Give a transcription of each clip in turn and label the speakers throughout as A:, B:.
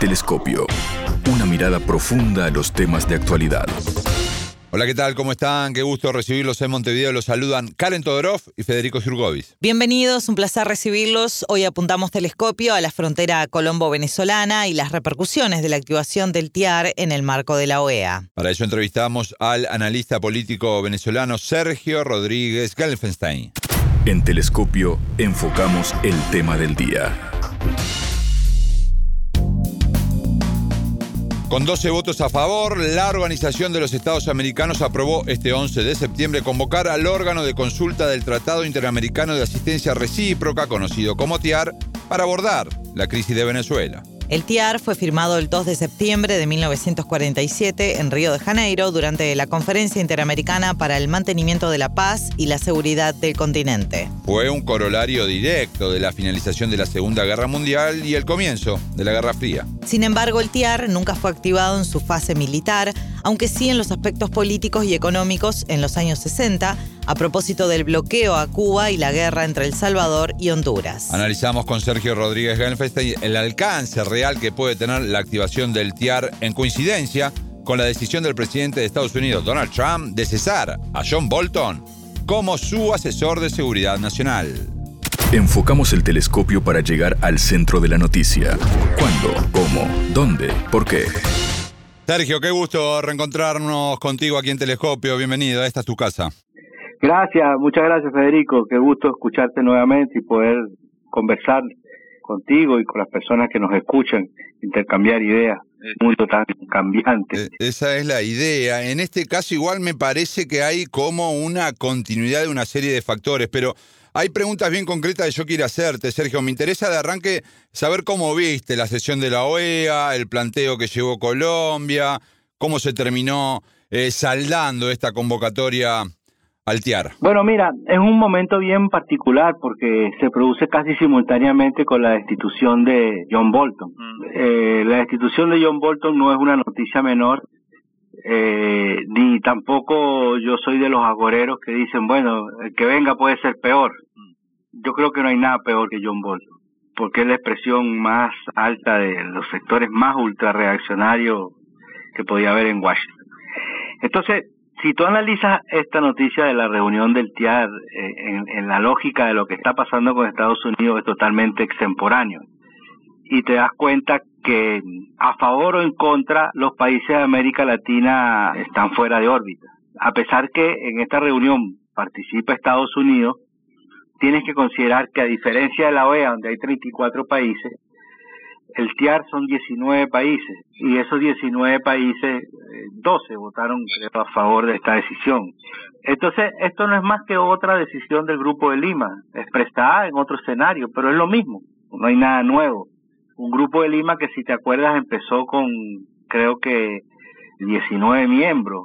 A: Telescopio. Una mirada profunda a los temas de actualidad.
B: Hola, ¿qué tal? ¿Cómo están? Qué gusto recibirlos en Montevideo. Los saludan Karen Todorov y Federico Jurgovis.
C: Bienvenidos, un placer recibirlos. Hoy apuntamos Telescopio a la frontera colombo-venezolana y las repercusiones de la activación del TIAR en el marco de la OEA.
B: Para ello entrevistamos al analista político venezolano Sergio Rodríguez Gelfenstein.
A: En Telescopio enfocamos el tema del día.
B: Con 12 votos a favor, la Organización de los Estados Americanos aprobó este 11 de septiembre convocar al órgano de consulta del Tratado Interamericano de Asistencia Recíproca, conocido como TIAR, para abordar la crisis de Venezuela.
C: El TIAR fue firmado el 2 de septiembre de 1947 en Río de Janeiro durante la Conferencia Interamericana para el Mantenimiento de la Paz y la Seguridad del Continente.
B: Fue un corolario directo de la finalización de la Segunda Guerra Mundial y el comienzo de la Guerra Fría.
C: Sin embargo, el TIAR nunca fue activado en su fase militar, aunque sí en los aspectos políticos y económicos en los años 60, a propósito del bloqueo a Cuba y la guerra entre El Salvador y Honduras.
B: Analizamos con Sergio Rodríguez Gelfenstein el alcance real que puede tener la activación del TIAR en coincidencia con la decisión del presidente de Estados Unidos, Donald Trump, de cesar a John Bolton como su asesor de seguridad nacional.
A: Enfocamos el telescopio para llegar al centro de la noticia. ¿Cuándo? ¿Cómo? ¿Dónde? ¿Por qué?
B: Sergio, qué gusto reencontrarnos contigo aquí en Telescopio. Bienvenido, esta es tu casa.
D: Gracias, muchas gracias, Federico. Qué gusto escucharte nuevamente y poder conversar contigo y con las personas que nos escuchan, intercambiar ideas. Un mundo tan cambiante.
B: Esa es la idea. En este caso igual me parece que hay como una continuidad de una serie de factores, pero hay preguntas bien concretas que yo quiero hacerte, Sergio. Me interesa de arranque saber cómo viste la sesión de la OEA, el planteo que llevó Colombia, cómo se terminó saldando esta convocatoria al TIAR.
D: Bueno, mira, es un momento bien particular porque se produce casi simultáneamente con la destitución de John Bolton. La destitución de John Bolton no es una noticia menor, ni tampoco yo soy de los agoreros que dicen, bueno, el que venga puede ser peor. Yo creo que no hay nada peor que John Bolton, porque es la expresión más alta de los sectores más ultrarreaccionarios que podía haber en Washington. Entonces, si tú analizas esta noticia de la reunión del TIAR en la lógica de lo que está pasando con Estados Unidos, es totalmente extemporáneo. Y te das cuenta que a favor o en contra los países de América Latina están fuera de órbita. A pesar que en esta reunión participa Estados Unidos, tienes que considerar que a diferencia de la OEA, donde hay 34 países, el TIAR son 19 países, y esos 19 países, 12 votaron a favor de esta decisión. Entonces, esto no es más que otra decisión del Grupo de Lima, expresada en otro escenario, pero es lo mismo, no hay nada nuevo. Un Grupo de Lima que, si te acuerdas, empezó con, creo que, 19 miembros,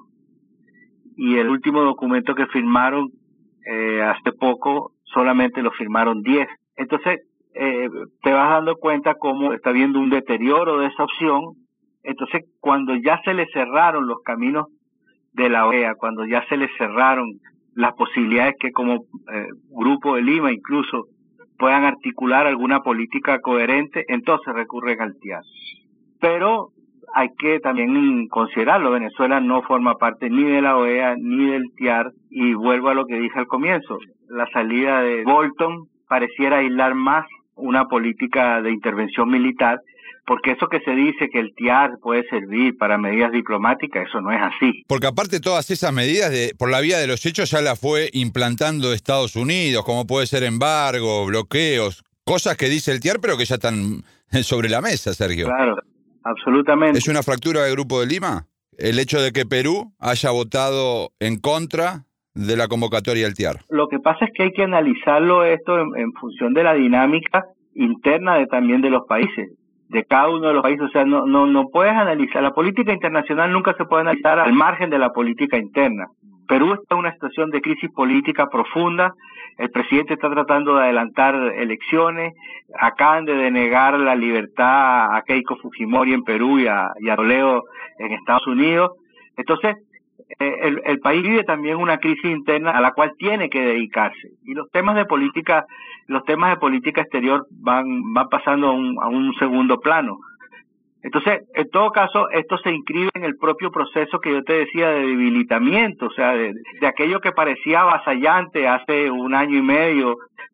D: y el último documento que firmaron hace poco, solamente lo firmaron 10. Entonces, te vas dando cuenta cómo está habiendo un deterioro de esa opción. Entonces, cuando ya se le cerraron los caminos de la OEA, cuando ya se le cerraron las posibilidades que como Grupo de Lima incluso puedan articular alguna política coherente, entonces recurren al TIAR. Pero hay que también considerarlo, Venezuela no forma parte ni de la OEA ni del TIAR, y vuelvo a lo que dije al comienzo, la salida de Bolton pareciera aislar más una política de intervención militar, porque eso que se dice que el TIAR puede servir para medidas diplomáticas, eso no es así.
B: Porque aparte todas esas medidas, por la vía de los hechos, ya las fue implantando Estados Unidos, como puede ser embargo, bloqueos, cosas que dice el TIAR, pero que ya están sobre la mesa, Sergio.
D: Claro, absolutamente.
B: ¿Es una fractura del Grupo de Lima? El hecho de que Perú haya votado en contra de la convocatoria del TIAR.
D: Lo que pasa es que hay que analizarlo esto en función de la dinámica interna también de los países, de cada uno de los países. O sea, no puedes analizar, la política internacional nunca se puede analizar al margen de la política interna. Perú está en una situación de crisis política profunda, el presidente está tratando de adelantar elecciones, acaban de denegar la libertad a Keiko Fujimori en Perú y a Toledo en Estados Unidos. Entonces, el país vive también una crisis interna a la cual tiene que dedicarse, y los temas de política exterior van pasando a un segundo plano. Entonces, en todo caso, esto se inscribe en el propio proceso que yo te decía de debilitamiento, o sea, de aquello que parecía avasallante hace un año y medio,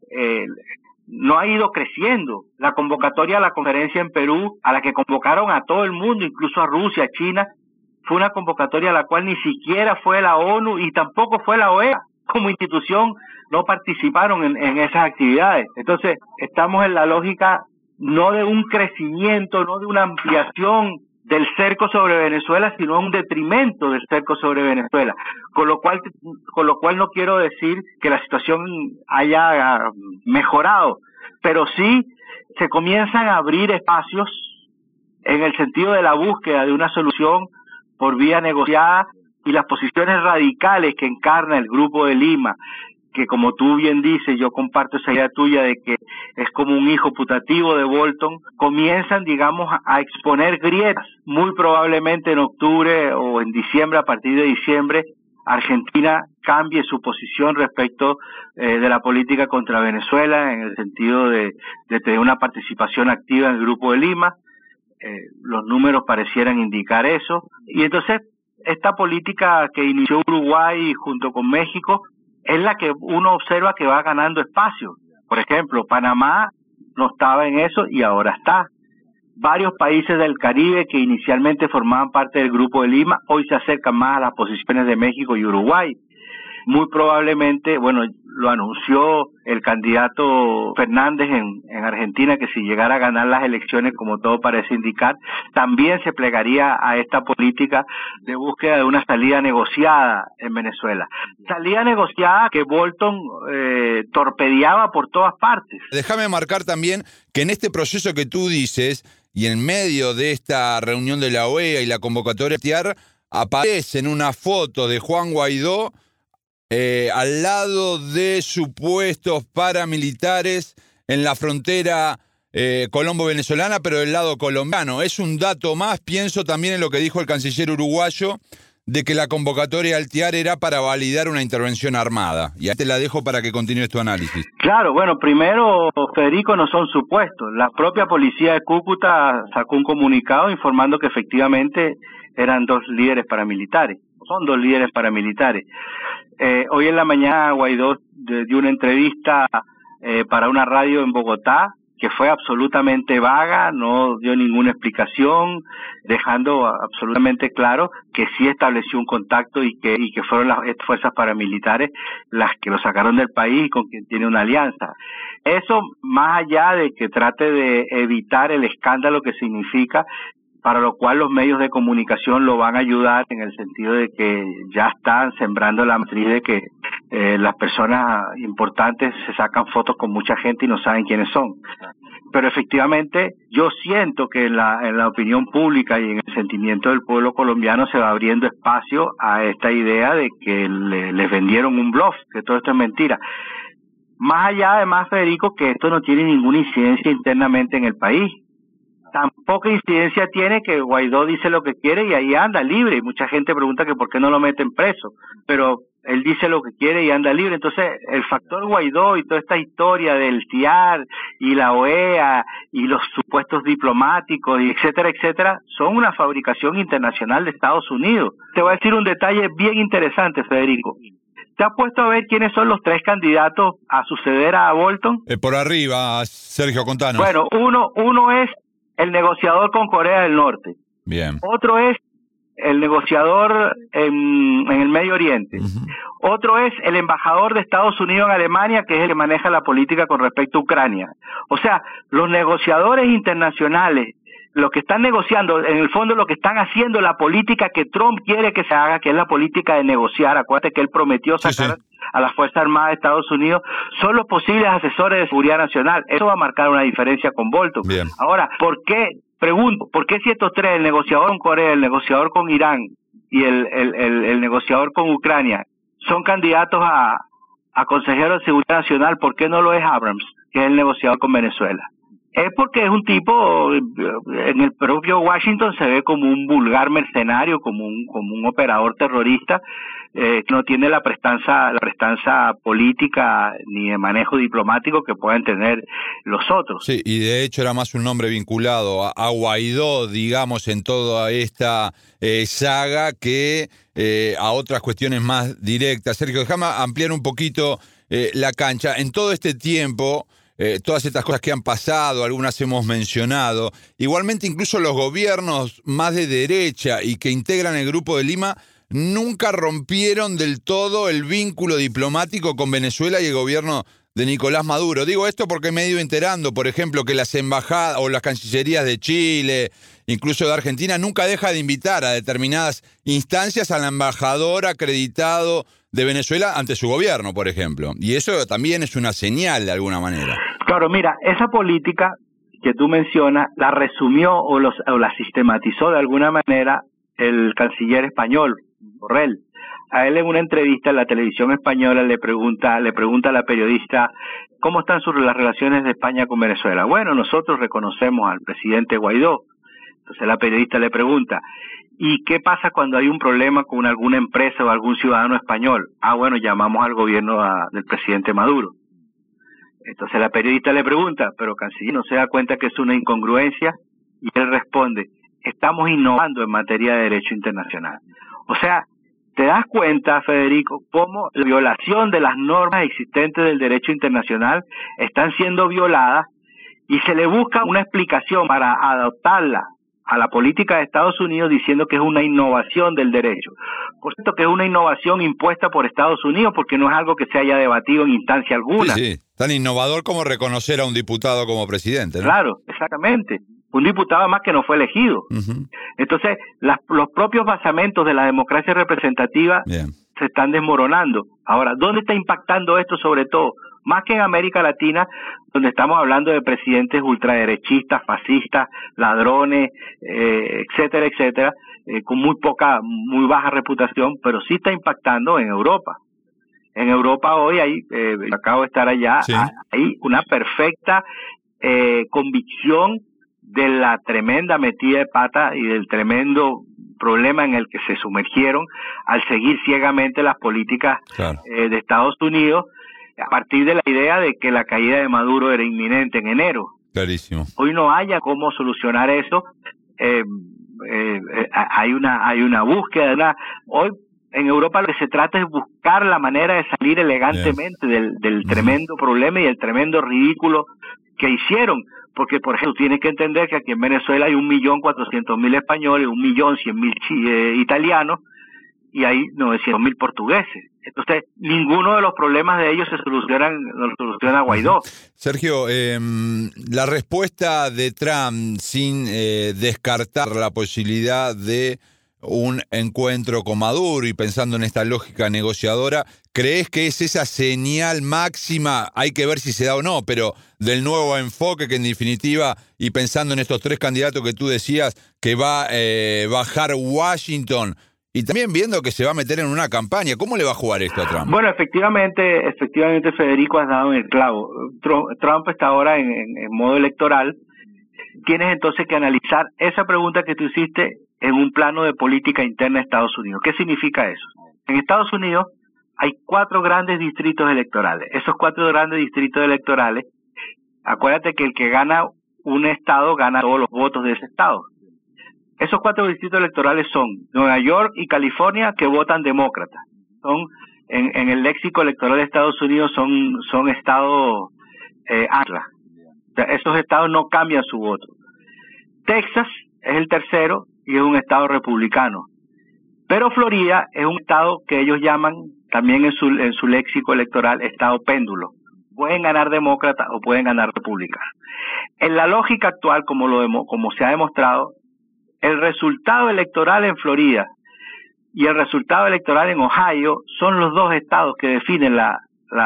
D: no ha ido creciendo. La convocatoria a la conferencia en Perú, a la que convocaron a todo el mundo, incluso a Rusia, a China, fue una convocatoria a la cual ni siquiera fue la ONU y tampoco fue la OEA. Como institución no participaron en esas actividades. Entonces, estamos en la lógica no de un crecimiento, no de una ampliación del cerco sobre Venezuela, sino un detrimento del cerco sobre Venezuela. Con lo cual no quiero decir que la situación haya mejorado, pero sí se comienzan a abrir espacios en el sentido de la búsqueda de una solución por vía negociada, y las posiciones radicales que encarna el Grupo de Lima, que como tú bien dices, yo comparto esa idea tuya de que es como un hijo putativo de Bolton, comienzan, digamos, a exponer grietas. Muy probablemente en octubre o en diciembre, a partir de diciembre, Argentina cambie su posición respecto de la política contra Venezuela, en el sentido de tener una participación activa en el Grupo de Lima. Los números parecieran indicar eso. Y entonces, esta política que inició Uruguay junto con México es la que uno observa que va ganando espacio. Por ejemplo, Panamá no estaba en eso y ahora está. Varios países del Caribe que inicialmente formaban parte del Grupo de Lima hoy se acercan más a las posiciones de México y Uruguay. Muy probablemente, bueno, lo anunció el candidato Fernández en Argentina, que si llegara a ganar las elecciones, como todo parece indicar, también se plegaría a esta política de búsqueda de una salida negociada en Venezuela. Salida negociada que Bolton torpedeaba por todas partes.
B: Déjame marcar también que en este proceso que tú dices, y en medio de esta reunión de la OEA y la convocatoria TIAR, aparecen una foto de Juan Guaidó al lado de supuestos paramilitares en la frontera colombo-venezolana, pero del lado colombiano. Es un dato más, pienso también en lo que dijo el canciller uruguayo, de que la convocatoria al TIAR era para validar una intervención armada. Y ahí te la dejo para que continúes tu análisis.
D: Claro, bueno, primero, Federico, no son supuestos. La propia policía de Cúcuta sacó un comunicado informando que efectivamente eran 2 líderes paramilitares. Son 2 líderes paramilitares. Hoy en la mañana Guaidó dio una entrevista para una radio en Bogotá que fue absolutamente vaga, no dio ninguna explicación, dejando absolutamente claro que sí estableció un contacto y que fueron las fuerzas paramilitares las que lo sacaron del país y con quien tiene una alianza. Eso, más allá de que trate de evitar el escándalo que significa, para lo cual los medios de comunicación lo van a ayudar en el sentido de que ya están sembrando la matriz de que las personas importantes se sacan fotos con mucha gente y no saben quiénes son. Pero efectivamente yo siento que en la opinión pública y en el sentimiento del pueblo colombiano se va abriendo espacio a esta idea de que les vendieron un bluff, que todo esto es mentira. Más allá, además, Federico, que esto no tiene ninguna incidencia internamente en el país. Tan poca incidencia tiene que Guaidó dice lo que quiere y ahí anda libre. Y mucha gente pregunta que por qué no lo meten preso. Pero él dice lo que quiere y anda libre. Entonces, el factor Guaidó y toda esta historia del TIAR y la OEA y los supuestos diplomáticos y etcétera, etcétera, son una fabricación internacional de Estados Unidos. Te voy a decir un detalle bien interesante, Federico. ¿Te has puesto a ver quiénes son los 3 candidatos a suceder a Bolton?
B: Por arriba, Sergio, contanos.
D: Bueno, uno es el negociador con Corea del Norte.
B: Bien.
D: Otro es el negociador en el Medio Oriente. Uh-huh. Otro es el embajador de Estados Unidos en Alemania, que es el que maneja la política con respecto a Ucrania. O sea, los negociadores internacionales, los que están negociando, en el fondo lo que están haciendo la política que Trump quiere que se haga, que es la política de negociar. Acuérdate que él prometió sacar a las Fuerzas Armadas de Estados Unidos, son los posibles asesores de seguridad nacional. Eso va a marcar una diferencia con Bolton. Bien. Ahora, ¿por qué? Pregunto, ¿por qué si estos 3, el negociador con Corea, el negociador con Irán y el negociador con Ucrania, son candidatos a consejeros de seguridad nacional, ¿por qué no lo es Abrams, que es el negociador con Venezuela? Es porque es un tipo, en el propio Washington se ve como un vulgar mercenario, como un operador terrorista, que no tiene la prestanza política ni de manejo diplomático que puedan tener los otros.
B: Sí, y de hecho era más un nombre vinculado a Guaidó, digamos, en toda esta saga que a otras cuestiones más directas. Sergio, déjame ampliar un poquito la cancha. En todo este tiempo, todas estas cosas que han pasado, algunas hemos mencionado, igualmente incluso los gobiernos más de derecha y que integran el Grupo de Lima nunca rompieron del todo el vínculo diplomático con Venezuela y el gobierno de Nicolás Maduro. Digo esto porque me he ido enterando, por ejemplo, que las embajadas o las cancillerías de Chile, incluso de Argentina, nunca deja de invitar a determinadas instancias al embajador acreditado de Venezuela ante su gobierno, por ejemplo. Y eso también es una señal de alguna manera.
D: Claro, mira, esa política que tú mencionas la resumió o la sistematizó de alguna manera el canciller español, Borrell. A él en una entrevista en la televisión española le pregunta a la periodista ¿cómo están las relaciones de España con Venezuela? Bueno, nosotros reconocemos al presidente Guaidó. Entonces la periodista le pregunta ¿y qué pasa cuando hay un problema con alguna empresa o algún ciudadano español? Bueno, llamamos al gobierno del presidente Maduro. Entonces la periodista le pregunta ¿pero canciller no se da cuenta que es una incongruencia? Y él responde estamos innovando en materia de derecho internacional. O sea, ¿te das cuenta, Federico, cómo la violación de las normas existentes del derecho internacional están siendo violadas y se le busca una explicación para adoptarla a la política de Estados Unidos diciendo que es una innovación del derecho? Por cierto, que es una innovación impuesta por Estados Unidos porque no es algo que se haya debatido en instancia alguna.
B: Sí, tan innovador como reconocer a un diputado como presidente, ¿no?
D: Claro, exactamente. Un diputado más que no fue elegido.
B: Uh-huh.
D: Entonces, los propios basamentos de la democracia representativa se están desmoronando. Ahora, ¿dónde está impactando esto sobre todo? Más que en América Latina, donde estamos hablando de presidentes ultraderechistas, fascistas, ladrones, etcétera, etcétera, con muy baja reputación, pero sí está impactando en Europa. En Europa hoy acabo de estar allá, sí. Hay una perfecta convicción de la tremenda metida de pata y del tremendo problema en el que se sumergieron al seguir ciegamente las políticas de Estados Unidos a partir de la idea de que la caída de Maduro era inminente en enero.
B: Clarísimo.
D: Hoy no haya cómo solucionar eso. Hay una búsqueda. Hoy en Europa lo que se trata es buscar la manera de salir elegantemente del tremendo problema y el tremendo ridículo que hicieron. Porque, por ejemplo, tienes que entender que aquí en Venezuela hay 1.400.000 españoles, 1.100.000 italianos y hay 900.000 portugueses. Entonces, ninguno de los problemas de ellos lo soluciona Guaidó.
B: Sergio, la respuesta de Trump, sin descartar la posibilidad de un encuentro con Maduro y pensando en esta lógica negociadora, ¿crees que es esa señal máxima? Hay que ver si se da o no, pero del nuevo enfoque que en definitiva, y pensando en estos tres candidatos que tú decías, que va a bajar Washington y también viendo que se va a meter en una campaña, ¿cómo le va a jugar esto a Trump?
D: Bueno, efectivamente, Federico, has dado en el clavo. Trump está ahora en modo electoral. Tienes entonces que analizar esa pregunta que tú hiciste en un plano de política interna de Estados Unidos. ¿Qué significa eso? En Estados Unidos hay 4 grandes distritos electorales. Esos 4 grandes distritos electorales, acuérdate que el que gana un estado gana todos los votos de ese estado. Esos 4 distritos electorales son Nueva York y California, que votan demócratas. Son en el léxico electoral de Estados Unidos son estados ancla. O sea, esos estados no cambian su voto. Texas es el tercero y es un estado republicano. Pero Florida es un estado que ellos llaman también en su léxico electoral estado péndulo. Pueden ganar demócratas o pueden ganar republicanos. En la lógica actual, como se ha demostrado, el resultado electoral en Florida y el resultado electoral en Ohio son los 2 estados que definen la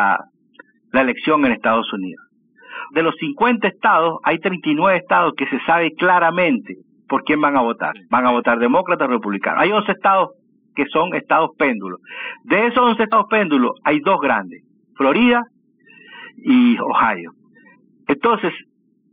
D: elección en Estados Unidos. De los 50 estados, hay 39 estados que se sabe claramente por quién van a votar. Van a votar demócratas o republicanos. Hay 11 estados que son estados péndulos. De esos 11 estados péndulos, hay 2 grandes, Florida y Ohio. Entonces,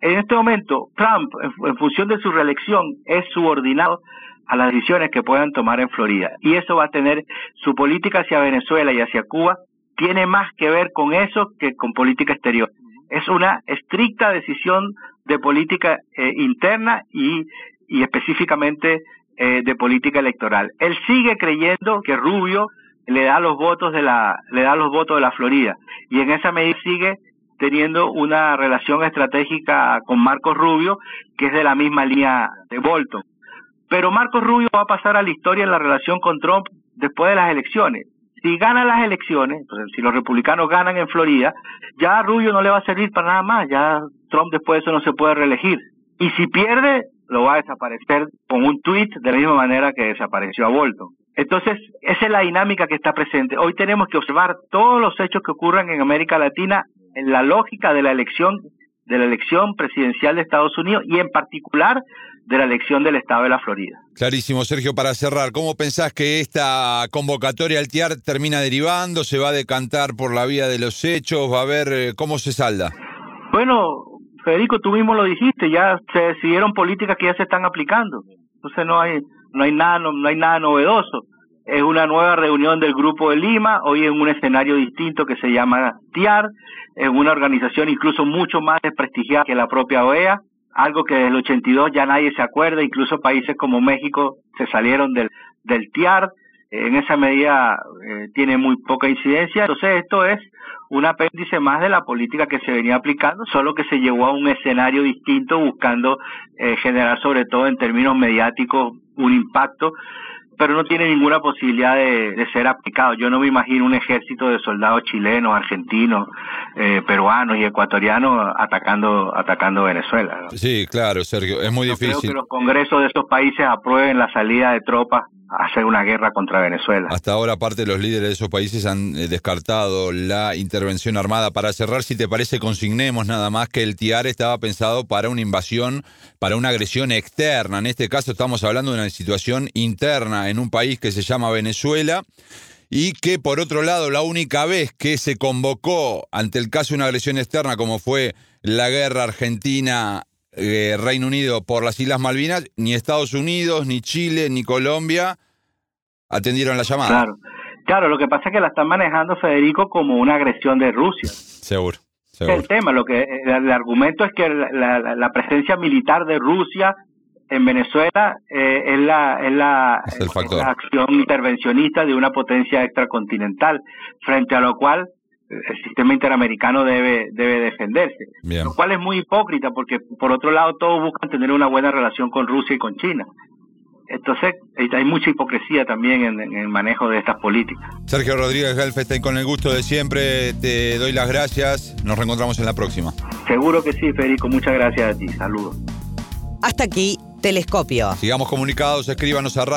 D: en este momento Trump, en función de su reelección, es subordinado a las decisiones que puedan tomar en Florida. Y eso va a tener, su política hacia Venezuela y hacia Cuba tiene más que ver con eso que con política exterior. Es una estricta decisión de política interna y específicamente de política electoral. Él sigue creyendo que Rubio le da los votos de la Florida, y en esa medida sigue teniendo una relación estratégica con Marcos Rubio, que es de la misma línea de Bolton. Pero Marcos Rubio va a pasar a la historia en la relación con Trump después de las elecciones. Si ganan las elecciones, entonces, si los republicanos ganan en Florida, ya a Rubio no le va a servir para nada más, ya Trump después de eso no se puede reelegir. Y si pierde, lo va a desaparecer con un tuit de la misma manera que desapareció a Bolton. Entonces, esa es la dinámica que está presente. Hoy tenemos que observar todos los hechos que ocurran en América Latina en la lógica de la elección presidencial de Estados Unidos y en particular de la elección del estado de la Florida.
B: Clarísimo, Sergio. Para cerrar, ¿cómo pensás que esta convocatoria al TIAR termina derivando? ¿Se va a decantar por la vía de los hechos? ¿Va a ver cómo se salda?
D: Bueno, Federico, tú mismo lo dijiste, ya se decidieron políticas que ya se están aplicando. Entonces no hay nada novedoso. Es una nueva reunión del Grupo de Lima, hoy en un escenario distinto que se llama TIAR, en una organización incluso mucho más desprestigiada que la propia OEA, algo que desde el 82 ya nadie se acuerda, incluso países como México se salieron del TIAR, en esa medida tiene muy poca incidencia. Entonces esto es un apéndice más de la política que se venía aplicando, solo que se llevó a un escenario distinto buscando generar sobre todo en términos mediáticos un impacto, pero no tiene ninguna posibilidad de ser aplicado. Yo no me imagino un ejército de soldados chilenos, argentinos, peruanos y ecuatorianos atacando Venezuela, ¿no?
B: Sí, claro, Sergio, es muy difícil.
D: Creo que los congresos de esos países aprueben la salida de tropas a hacer una guerra contra Venezuela.
B: Hasta ahora, parte de los líderes de esos países han descartado la intervención armada. Para cerrar, si te parece, consignemos nada más que el TIAR estaba pensado para una invasión, para una agresión externa. En este caso estamos hablando de una situación interna en un país que se llama Venezuela y que, por otro lado, la única vez que se convocó ante el caso de una agresión externa, como fue la guerra Argentina Reino Unido por las Islas Malvinas, ni Estados Unidos, ni Chile, ni Colombia atendieron la llamada.
D: Claro, lo que pasa es que la están manejando, Federico, como una agresión de Rusia.
B: Seguro.
D: El tema, el argumento es que la presencia militar de Rusia en Venezuela es la acción intervencionista de una potencia extracontinental, frente a lo cual el sistema interamericano debe defenderse.
B: Bien.
D: Lo cual es muy hipócrita porque, por otro lado, todos buscan tener una buena relación con Rusia y con China. Entonces, hay mucha hipocresía también en el manejo de estas políticas.
B: Sergio Rodríguez Gelfestein, con el gusto de siempre, te doy las gracias. Nos reencontramos en la próxima.
D: Seguro que sí, Federico. Muchas gracias a ti. Saludos.
C: Hasta aquí, Telescopio.
B: Sigamos comunicados. Escríbanos a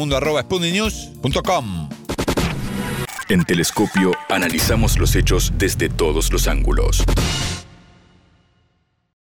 B: radio.mundo@sputniknews.com.
A: En Telescopio analizamos los hechos desde todos los ángulos.